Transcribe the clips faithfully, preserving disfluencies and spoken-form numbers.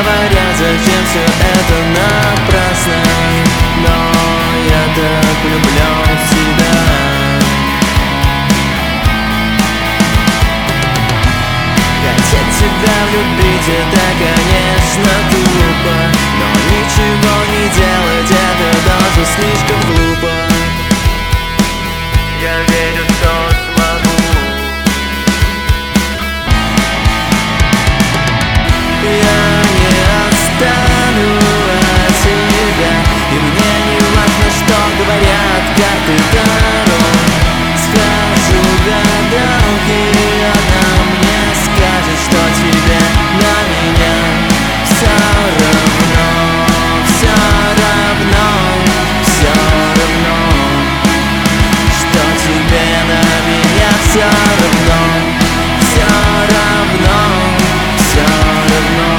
говорят, зачем все это напрасно. Но я так влюблен в тебя. Хотеть тебя влюбить — это, конечно, глупо, но ничего не делать — это даже слишком глупо. Я верю, что смогу. Я не отстану от тебя, и мне не важно, что говорят карты Таро. Схожу к гадалке, и она мне скажет, что тебе на меня все равно, все равно, все равно, что тебе на меня все равно, все равно, все равно.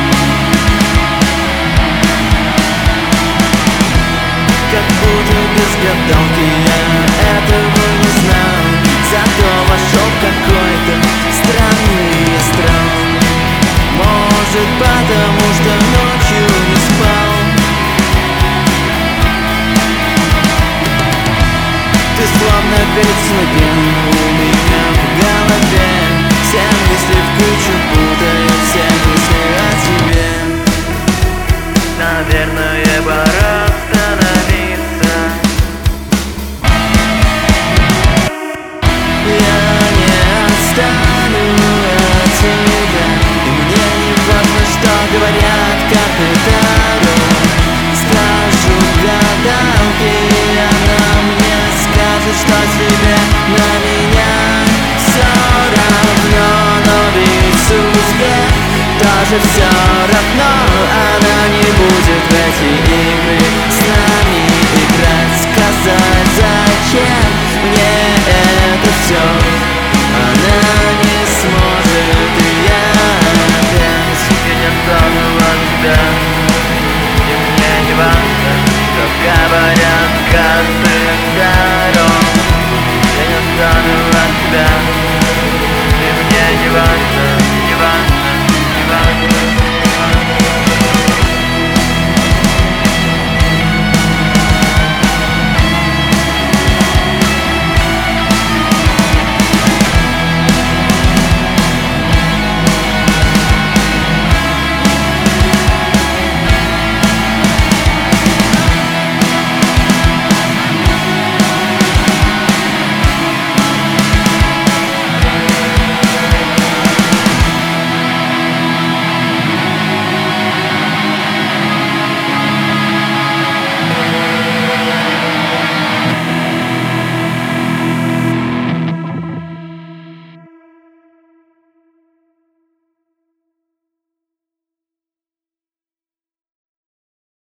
Как будто без гадалки я этого не знал, зато вошел в какой-то странный астрал. Может, потому что ночью не спал. Ты словно перед снегом у меня в голове. Все мысли в кучу путают, все мысли о тебе. Наверное, пора остановиться. Я не отстану от тебя, и мне не важно, что говорят карты Таро. Скажу гадалке, и она мне скажет, что тебе на меня все равно. Но ведь судьбе тоже все равно, она не будет в эти игры с нами.